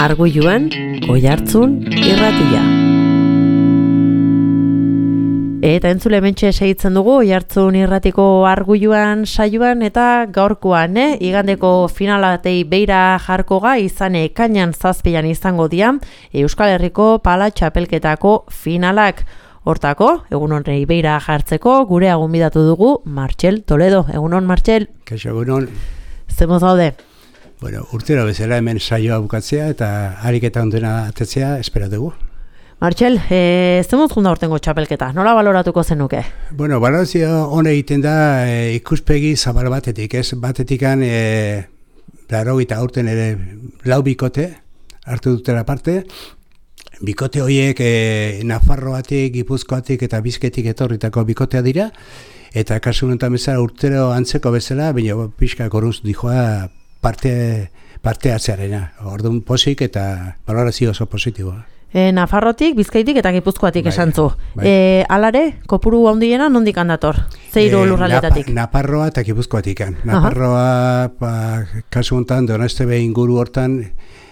Arguiluan, Oihartzun irratia. Eta entzule hementxe segitzen dugu Oihartzun irratiko Arguiluan saioan eta gaurkoan, igandeko finalatei beira jarkoga izan ekainan 7 izango dira Euskal Herriko pala txapelketako finalak. Hortako, egun honrei beira jartzeko gure gonbidatu dugu Martxel Toledo. Egunon, Martxel? Kaixo, egunon. Zemoz gaude? Bueno, urtero bezala hemen saioa bukatzea eta ariketa ondena atetzea espero dugu. Martxel, zemoz junda urtengo txapelketa? Nola baloratuko zenuke? Bueno, balorazio hone egiten da ikuspegi zabal batetik, ez? Batetikan, larogita aurten ere lau bikote hartu dutela parte. Bikote horiek Nafarroatik, Gipuzkoatik eta Bizkaitik etorritako bikotea dira, eta kasu honetan bezala urtero antzeko bezala, baina pixka goruz dijoa parte hartzearena. Orduan posik eta valorazio oso positiboa. Nafarrotik, Bizkaitik eta Gipuzkoatik esantzu. Alare, kopuru handiena nondik handator? Zeiru lurraldetatik? Nafarroa eta Gipuzkoatik. Nafarroa, kasu honetan, Donostebe inguru hortan,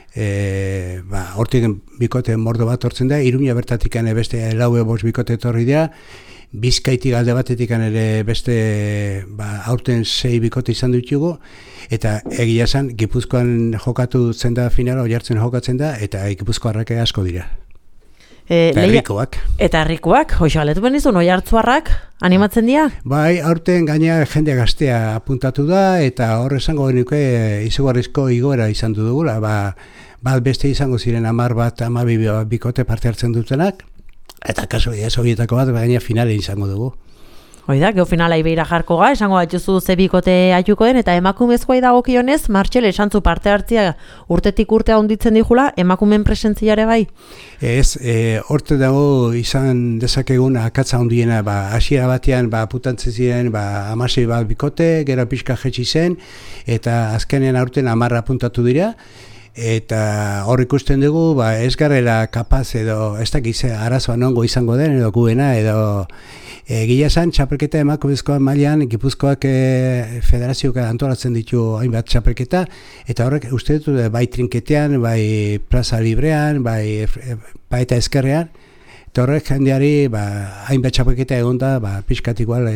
hortik bikote mordo bat hortzen da, Iruña bertatik beste 4-5 bikote etorri dira, Bizkaitik alde batetik ere beste aurten 6 bikote izan ditugu, eta egia esan Gipuzkoan jokatu zen da finala, Oihartzun jokatzen da, eta Gipuzkoarrak asko dira. Eta herrikoak. Eta herrikoak, hoxe galetu benizun, Oihartzuarrak animatzen dira? Bai, aurten gaina jende gaztea apuntatu da, eta hor esango genuke izugarrizko igoera izan dugula, bat beste izango ziren 10 bat, 12 bikote parte hartzen dutenak, eta kasu horietako bat gaina finale izango dugu. Oida, gero finala ibeira jarko ga, esango batzuzu ze bikote aituko den, eta emakumezkoa dagokionez, Martxel, esantzu parte hartzia urtetik urtea onditzen dijula, emakumen presentziare bai? Ez, horte dago izan dezakegun akatza hondiena, hasiera batean aputantzen ziren 16 bat bikote, gero pixka jetxi zen, eta azkenean aurten 10 apuntatu dira, eta hor ikusten dugu, ez garela kapaz edo, ez dakize arazoa nongo izango den, edo guena, edo egia esan, txapelketa emakumezkoa mailan Gipuzkoak federazioak antolatzen ditu hainbat txapelketa, eta horrek uste dut bai trinketean, bai plaza librean, bai eta ezkerrean, eta horrek jendeari hainbat txapelketa egonda, pixkat igual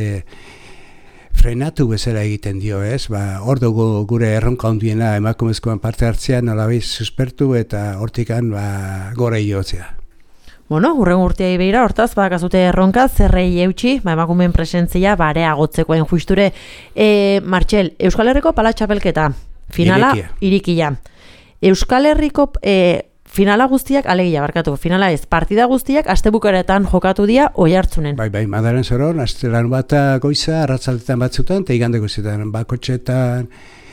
frenatu bezala egiten dio, ez? Hor dugu gure erronka handiena emakumezkoan parte hartzea, nolabait suspertu eta hortikan gora jotzea. Bueno, hurrengo urtea beira, hortaz, badakazute erronka, zerrei eutxi, emakumeen presentzia, areagotzekoen justure. Martxel, Euskal Herriko pala txapelketa, finala irikia. Euskal Herriko finala guztiak, alegia barkatu, finala ez, partida guztiak, astebukaretan jokatu dira Oihartzunen. Bai, madaren zoron, astelan bat goiza, arratzaldetan batzutan, eta igande goizetan, bakotxetan,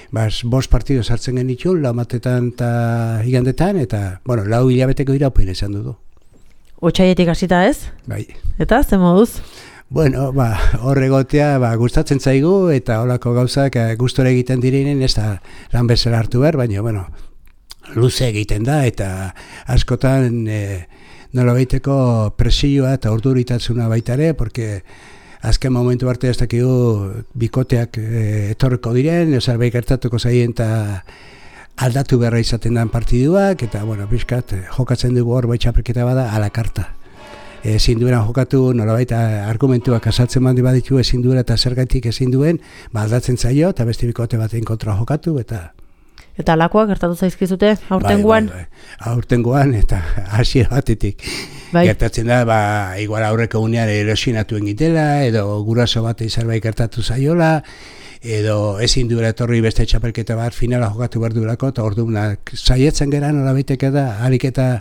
5 partido sartzen genitu, laumatetan eta igandetan, eta, 4 hilabeteko iraupen esan dugu. Otsaietik hasita ez? Bai. Eta, ze moduz? Bueno, hor egotea gustatzen zaigu, eta holako gauzak gustora egiten direnen, ez da lan bezala hartu behar, baina, luze egiten da, eta askotan nolabaiteko presioa eta orduritatzuna baita ere, porque azken momentu arte ez dakigu bikoteak etorriko diren, zerbait gertatuko zaien eta aldatu beharra izaten den partiduak, eta, pixkat, jokatzen dugu hor txapelketa bada a la karta. Ezin duena jokatu, nolabait argumentuak azaltzen bandi baditu, ezin duela eta zergatik ezin duen, aldatzen zaio, eta beste bikote baten kontra jokatu, Eta alakoak gertatu zaizkizute aurtengoan? Bai. Aurtengoan eta hasiera batetik. Gertatzen da, igual aurreko unean erosinatu egitela, edo guraso bat zerbait gertatu zaiola, edo ezin duela etorri beste txapelketa bat finala jokatu behar duelako, eta orduan saietzen gera nolabaiteke da, harik eta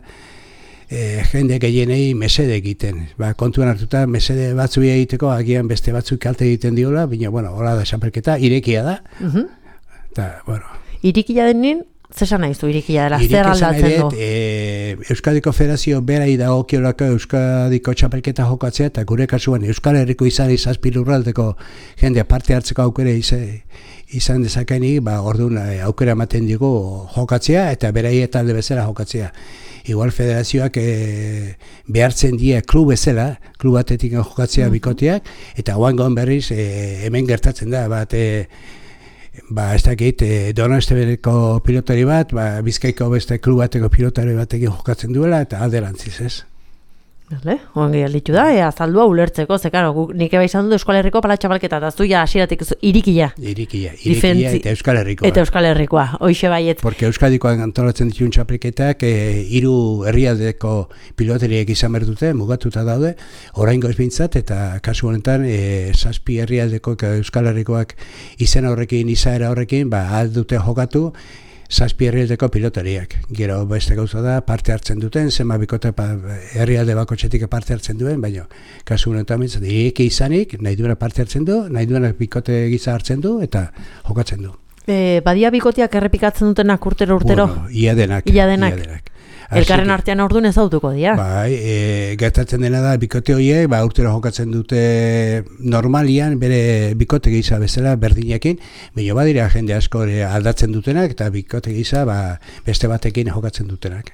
jende gehienei mesede egiten. Kontuan hartuta mesede batzu egiteko, agian beste batzuk kalte egiten diola, baina, hola da txapelketa, irekia da. Eta, Irikia denin, zesan nahizu irikia dela, zer aldatzen du? Euskadiko Federazio berai dagokiolako Euskadiko txapelketa jokatzea, eta gure kasuan Euskal Herriko izan 7 lurraldeko jende parte hartzeko aukera izan dezakeni, orduan aukera ematen digu jokatzea, eta berai eta alde bezala jokatzea. Igual federazioak behartzen die klub bezala, klub batetik jokatzea bikoteak, eta oangoan berriz hemen gertatzen da, ez dakit, Donostebeko pilotari bat, Bizkaiko beste klub bateko pilotari batekin jokatzen duela, eta alderantziz, ez? Ongi alditu da, azaldua ulertzeko, karo, nik eba izan dut Euskal Herriko palatxabalketa, eta zuia hasieratik irikia. Irikia eta Euskal Herrikoa. Eta Euskal Herrikoa, hoixe baiet. Porque Euskadikoan antolatzen dituen txapelketak, 3 herrialdeko piloteriek izan behar dute, mugatuta daude, oraingo ez bintzat, eta kasu honetan, 7 herrialdeko Euskal Herrikoak izen horrekin, izaera horrekin, aldute jokatu, 7 herrialdeko pilotariak. Gero beste gauza da, parte hartzen duten, zenba bikote herrialde bakotxetik parte hartzen duen, baina kasu honetan bintzat, ireki izanik, nahi duena parte hartzen du, nahi duena bikote giza hartzen du, eta jokatzen du. Badia bikoteak errepikatzen dutenak urtero? Bueno, ia denak. Elkarren artean orduan ez autuko dira. Gertatzen dena da, bikote horiek, urtero jokatzen dute normalian, bere bikote gisa bezala berdinekin, baina badira jende asko aldatzen dutenak, eta bikote gisa beste batekin jokatzen dutenak.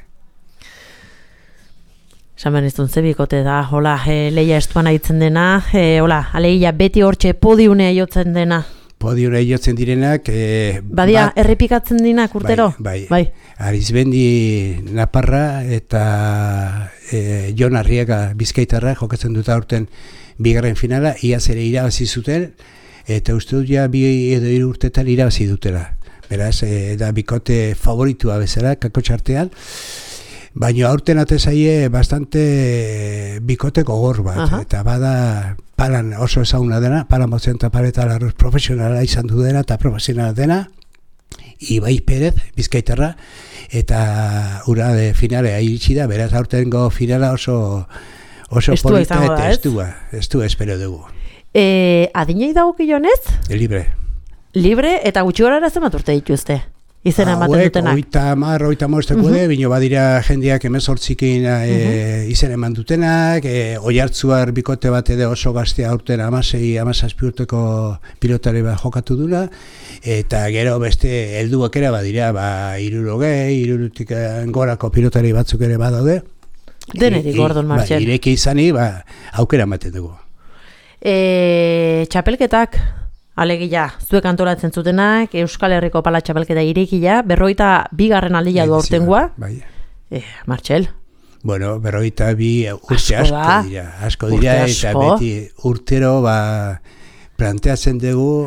Samen ez duntze bikote da, hola, leia estuan aitzen dena, hola, aleia beti hortxe podiunea jotzen dena. Podiunea jotzen direnak... Badia, errepikatzen dinak urtero? Bai. Arizbendi Naparra eta Jon Arriaga Bizkaitarra jokatzen dut aurten bigarren finala, iaz ere irabazi zuten, eta uste dut 2 edo 3 urtetan irabazi dutela. Beraz, da bikote favoritua bezala, kakotxartean, baina aurten atezaie bastante bikote gogor bat, eta bada palan oso ezaguna dena, palan motzen eta paletala profesionala izan du dena, eta profesionala dena, Ibai Perez, Bizkaitarra, eta ura de finalea iritsi da, beraz aurtengo finala oso polita eta estua espero dugu. Adinei dagokionez? Libre eta gutxi gorara zenbat urte dituzte? Izena ematen dutenak? 30 bino badira jendeak 18ekin izen eman dutenak, Oiartzuar bikote bat edo oso gaztea aurten 16-17 urteko pilotari bat jokatu dula, eta gero beste helduak ere badira, 60 gorako pilotari batzuk ere badaude. Denetik gordon martxen. Ireki izani, aukera ematen dugu. Txapelketak, alegia, zuek antolatzen zutenak, Euskal Herriko pala txapelketa irekila, 42. aldia du aurtengoa. Martxel? Bueno, 42 urte asko dira, eta beti urtero planteatzen dugu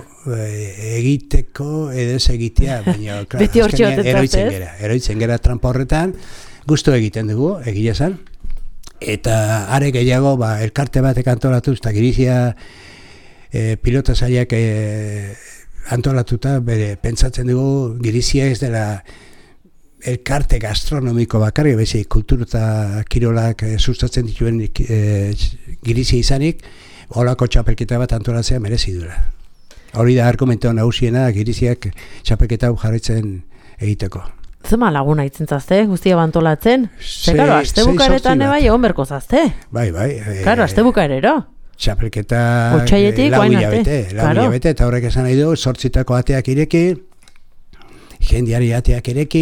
egiteko edo ez egitea, baina beti eroitzen gera trampa horretan, gustu egiten dugu, egia esan, eta are gehiago elkarte batek antolatu, eta girizia pilota zaiak antolatuta, pentsatzen dugu girizia ez dela elkarte gastronomiko bakarri, bezi kultura eta kirolak sustatzen dituen girizia izanik, holako txapelketa bat antolatzea merezi dura. Hori da argumentoa nagusiena giriziak txapelketa jarraitzen egiteko. Zema laguna itzentazte, guztia bantolatzen? Karo, aste bukaretan eba egon berko zazte? Bai. Karo, aste bukarero? Txapelketa lau hilabete, eta horrek esan nahi du, 8 ateak ireki, jendiari ateak ireki,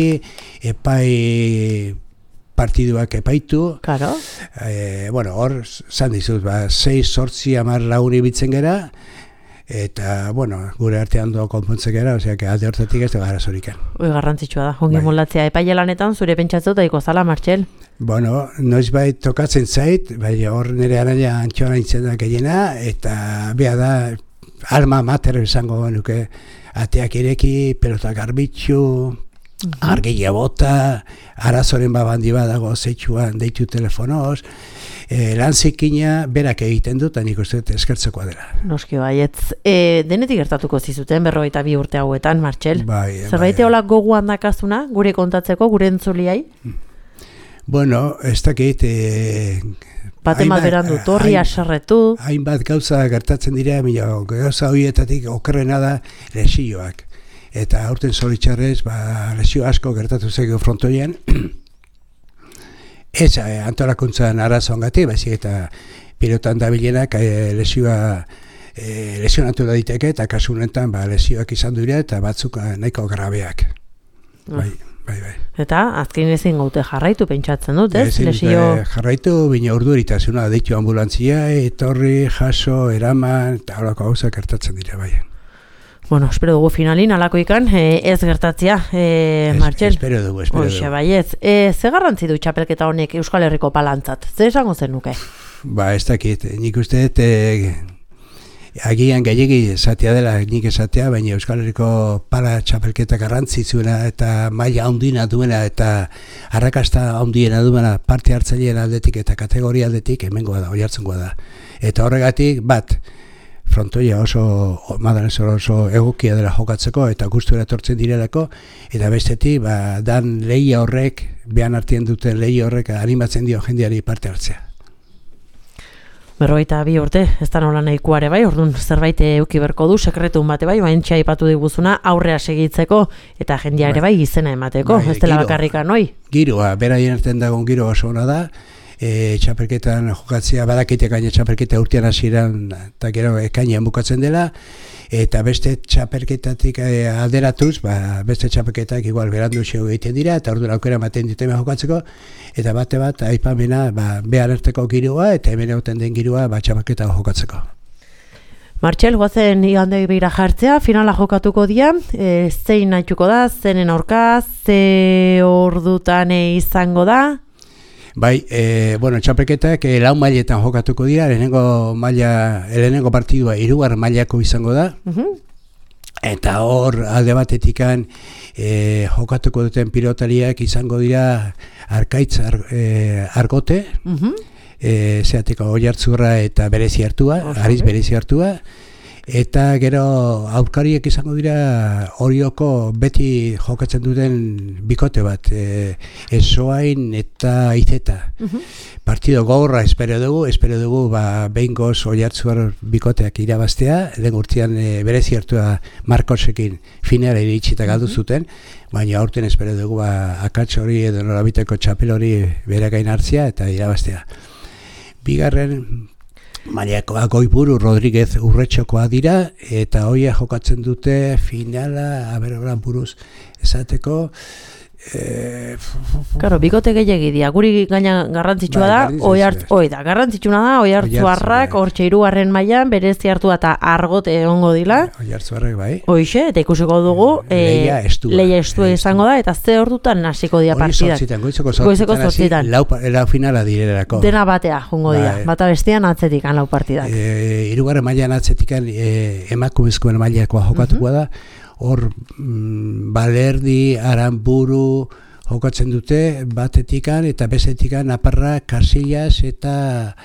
epai partiduak epaitu. Claro. Hor, zan dizut, 6-8 10 lagun ibitzen gera, eta, gure artean doa konpontzek gara, osea, alde hortatik ez da gara zorikan. Garrantzitsua da, ongi moldatzea. Epaile lanetan, zure pentsatzu daiko zala, Martxel? Noizbait tokatzen zait, hor nire araia antxoa nintzen da gehiena, eta beha da, alma mater esango nuke, ateak ireki, pelota garbitxu, argia bota, arazoren babandi badago zeitsuan deitu telefonoz, lan zikina berak egiten dut, nik uste eskertzekoa dela. Noski baietz. Denetik gertatuko zizuten 42 urte hauetan, Martxel? Zerbait eolak goguan dakazuna, gure kontatzeko, gure entzuliai? Ez dakit... Bate malberandu, torri aserretu... Hainbat gauza gertatzen dira, gauza horietatik okerrena da lesioak. Eta aurten zoritxarrez, lesio asko gertatu zego frontoian, ez antolakuntzan arazoangatik, baizik eta pilotan dabilenak lesionatu da diteke, eta kasu honetan lesioak izan dira, eta batzuk nahiko grabeak. Bai. Eta azken ezin gaute jarraitu pentsatzen dut, ez? Jarraitu, bina urduritasuna, deitu ambulantzia, etorri, jaso, eraman, eta holako gauzak gertatzen dira, bai. Bueno, espero dugu finalin, alako ikan, ez gertatzia, Martxel. Espero dugu. Oixe, baiez. Ze garrantzi du txapelketa honek Euskal Herriko palantzat? Ze esango zen nuke? Ba, ez dakit. Nik uste agian gehiagi esatea dela, nik esatea, baina Euskal Herriko pala txapelketa garrantzitsuena eta maila handiena duena eta arrakasta handiena duena parte hartzaileen aldetik eta kategoria aldetik hemengoa da, Oiartzungoa da. Eta horregatik, bat, frontoia oso egokia dela jokatzeko eta gustura etortzen direlako, eta bestetik, dan lehia horrek, behan artien duten lehia horrek animatzen dio jendeari parte hartzea. 42 urte, ez da nola nahikoare bai, orduan zerbait euki berko du, sekretun bate bai, baintxa ipatu diguzuna aurrea segitzeko eta jendia ere bai izena emateko, ez dela bakarrika noi. Giroa, beraien artean dagoen giroa oso ona da, txapelketan jokatzea, badakite gaine txapelketa urtean hasieran eta gero ekainean bukatzen dela, eta beste txapelketatik alderatuz, beste txapelketak igual berandu xeo egiten dira, eta orduan aukera ematen diteme jokatzeko, eta bate bat aipamena behar arteko giroa, eta hemen egoten den giroa txapelketa jokatzeko. Martxel, goazen igande begira jartzea, finala jokatuko dira, zein nahituko da, zenen aurka, ze ordutan izango da? Bai, txapelketak lau mailetan jokatuko dira, lehenengo partidua 3. mailako izango da, eta hor alde batetikan jokatuko duten pilotariak izango dira Arkaitz Argote, zeateko Oiartzurra eta Berezi Hartua, Ariz Berezi Hartua, eta gero aurkariek izango dira Orioko beti jokatzen duten bikote bat, Esoain eta Izeta. Partido gogorra espero dugu behingoz Oiartzur bikoteak irabaztea, lehen urtean Berezi Hartua Markosekin finala iritsita galdu zuten, baina aurten espero dugu akats hori edo norabiteko txapel hori beragain hartzea eta irabaztea. Bigarren mailakoa Goiburu Rodríguez Urretxokoa dira, eta hoia jokatzen dute finala, horan buruz esateko, Karo, bikote gehiagi dia, guri gaina garrantzitsua da, garrantzitsuna da, Oiartzuarrak, hortxe 3. mailan, Berezi Hartua eta Argote egongo dila. Oiartzuarrak, bai. Hoixe, eta ikusiko dugu, leia estua izango da, eta ze ordutan hasiko dia partidak. Goizeko 8 lau finala direlako. Dena batea, jongo dia, bata bestean atzetikan lau partidak. 3. mailan atzetikan emakumezkoen mailakoa jokatuko da, hor Balerdi, Aramburu jokatzen dute batetikan eta bestetikan Naparra, Casillas eta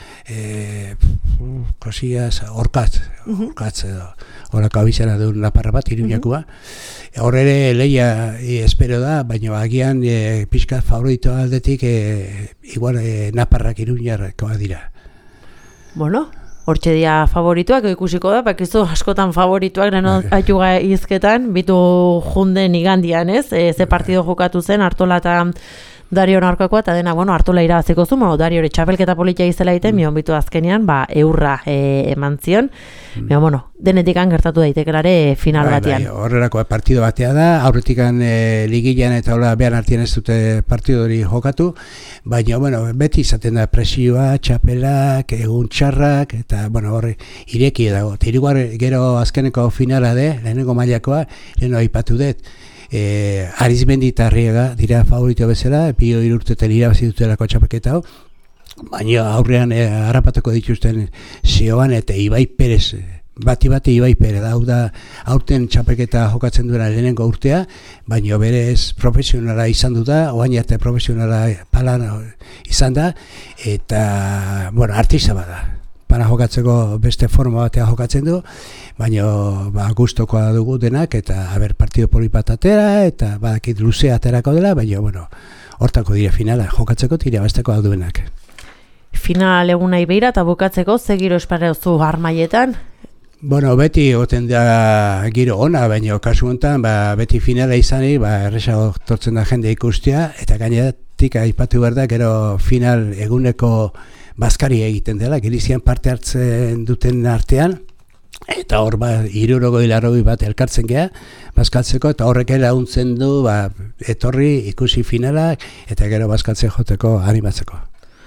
Orkatz edo horako abizena duen Naparra bat, Iruñakoa. Hor ere leia espero da, baina agian pixka favorito aldetik igual Naparrak Iruñarrakoa dira. Bueno, hortxe dia favorituak, ikusiko da, bakizu askotan favorituak, leno aituga izketan, bitu junden igandian, ez? Ze partido jokatu zen, Artola eta Dario aurkakoa, eta dena, Artola irabaziko zu, Dario txapelketa politia izela egiten, mion bitu azkenean, eurra eman zion, denetikan gertatu daitekelare final batean. Horrelako partido batea da, aurretikan ligilean eta hola behar artien ez dute partido hori jokatu, baina, beti izaten da presioa, txapelak, egun txarrak, eta, horre, ireki dago. Tiriguar gero azkeneko finala lehenengo mailakoa, leheno aipatu dut, Arizmendi eta Arriaga dira favorito bezala, 2 urtetan irabazi dutelako txapelketa hau, baina aurrean harrapatuko dituzten Zioan eta Ibai Perez, bati Ibai Perez, hau da aurten txapelketa jokatzen duena lehenengo urtea, baina berez profesionala izan du da, oain arte profesionala palan izan da, eta, artista bada. Para jokatzeko beste forma batea jokatzen du, baina gustokoa dugu denak, eta partido polipat atera, eta badakit luzea aterako dela, baina hortako dire finala, jokatzeko tira besteko alduenak. Final egun nahi behira eta bukatzeko, ze giro espareozu harmaietan? Beti goten da giro ona, baina kasu honetan, beti finala izani, erresago tortzen da jende ikustea, eta gainetik aipatu behar da, gero final eguneko bazkari egiten dela, gerizian parte hartzen duten artean, eta hor 60 bat elkartzen gea, bazkaltzeko, eta horrek laguntzen du, etorri ikusi finalak, eta gero bazkaltzen joteko animatzeko.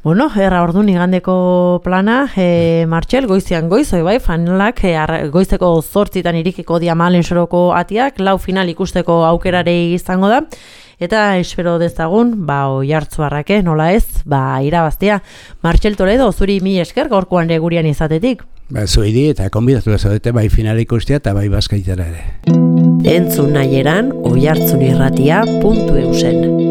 Bueno, orduan igandeko plana, Martxel, goizean goiz, bai, finalak, goizeko 8 irikiko dia Malen Soroko atiak, 4 final ikusteko aukerare izango da, eta espero dezagun, Oiartzuarrake, nola ez, irabaztea. Martxel Toledo, zuri mila esker gaurkoan gurian izatetik. Zuidi eta konbidatu zaudete bai final ikustea eta bai Bazkaitara ere. Entzun nahieran oiartzunirratia.eusen.